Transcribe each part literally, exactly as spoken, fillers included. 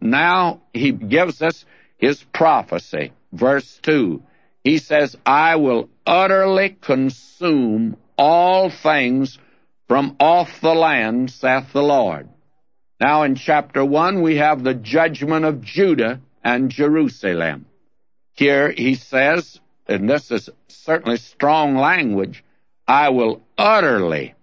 now he gives us his prophecy. Verse two, he says, I will utterly consume all things from off the land, saith the Lord. Now in chapter one, we have the judgment of Judah and Jerusalem. Here he says, and this is certainly strong language, I will utterly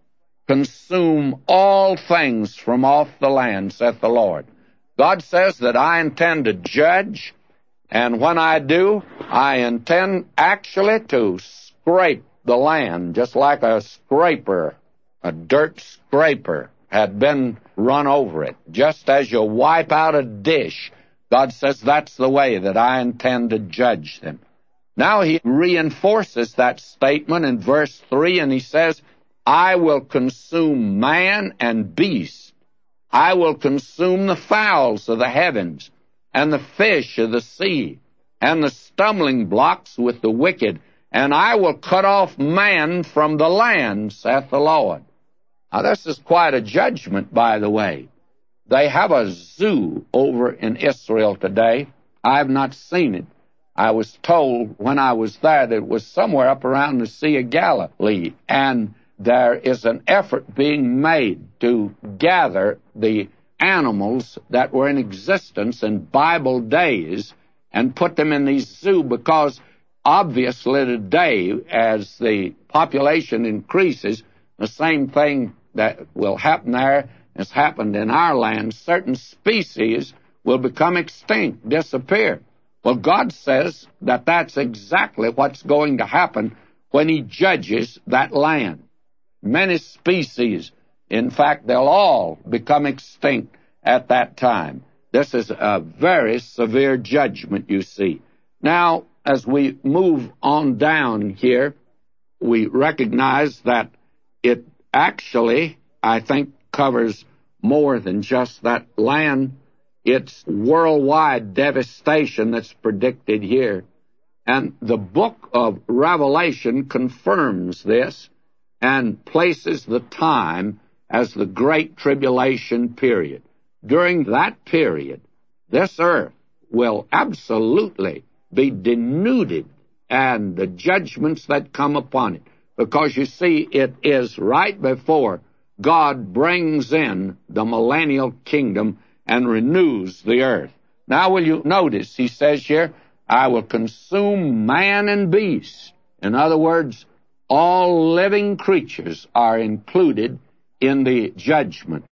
consume all things from off the land, saith the Lord. God says that I intend to judge, and when I do, I intend actually to scrape the land, just like a scraper, a dirt scraper had been run over it. Just as you wipe out a dish, God says that's the way that I intend to judge them. Now he reinforces that statement in verse three, and he says, I will consume man and beast. I will consume the fowls of the heavens, and the fish of the sea, and the stumbling blocks with the wicked, and I will cut off man from the land, saith the Lord. Now this is quite a judgment, by the way. They have a zoo over in Israel today. I have not seen it. I was told when I was there that it was somewhere up around the Sea of Galilee, and there is an effort being made to gather the animals that were in existence in Bible days and put them in these zoos, because obviously today, as the population increases, the same thing that will happen there has happened in our land. Certain species will become extinct, disappear. Well, God says that that's exactly what's going to happen when he judges that land. Many species, in fact, they'll all become extinct at that time. This is a very severe judgment, you see. Now, as we move on down here, we recognize that it actually, I think, covers more than just that land. It's worldwide devastation that's predicted here. And the book of Revelation confirms this and places the time as the Great Tribulation period. During that period, this earth will absolutely be denuded, and the judgments that come upon it, because you see, it is right before God brings in the millennial kingdom and renews the earth. Now will you notice, he says here, I will consume man and beast. In other words, all living creatures are included in the judgment.